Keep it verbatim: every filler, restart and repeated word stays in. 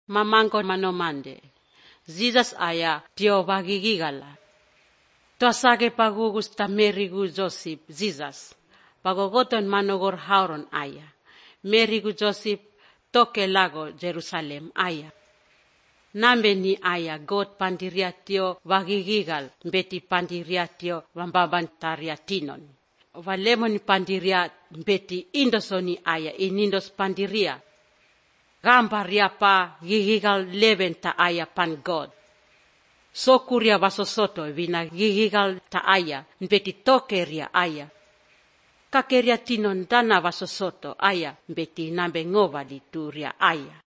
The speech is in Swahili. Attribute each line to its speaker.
Speaker 1: Mamangko manomande. Zizas aya tio bagigigala. Tuasake pagugus tamerigu Joseph Zizas. Pagogoton manogor hauron aya. Merigu Joseph toke lago Jerusalem aya. Nambe ni aya God pandiriatio vagigigal mbeti pandiriatio vambabantariatinon. Valemon pandiria mbeti indosoni aya inindos pandiria. Gambaria pa gigigal leventa aya pan God. Sokuria vasosoto vina gigigal ta aya mbeti tokeria aya. Kakeria tinon dana vasosoto aya mbeti nambe ngova di turia aya.